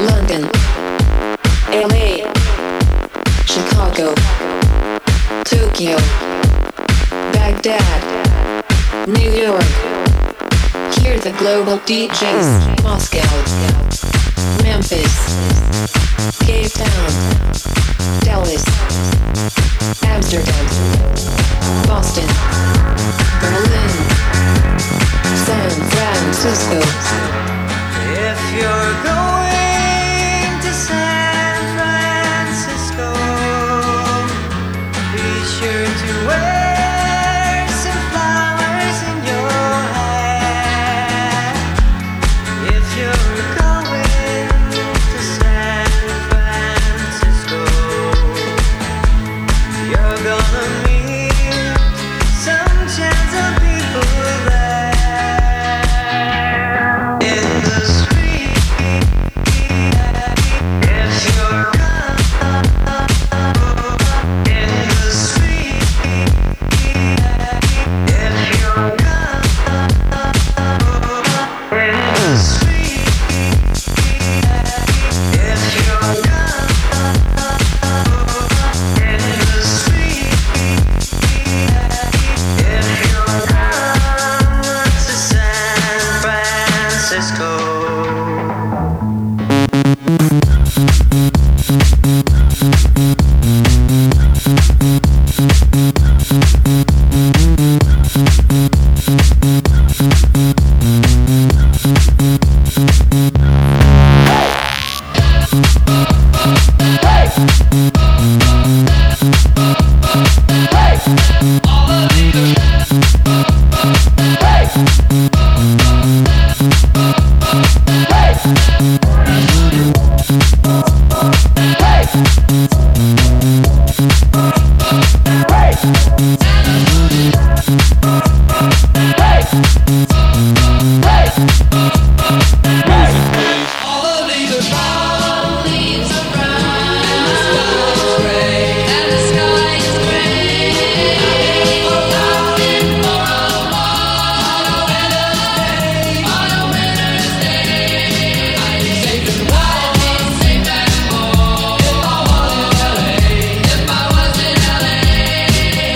London, LA, Chicago, Tokyo, Baghdad, New York. Hear the global DJs. Moscow, Memphis, Cape Town, Dallas, Amsterdam, Boston, Berlin, San Francisco. If you're going to San Francisco, be sure to wear some flowers in your hair. If you're going to San Francisco, you're gonna meet some chance of people there. In the street, if you're in the street, if you're in the street, if you're in the street, if you're to San Francisco.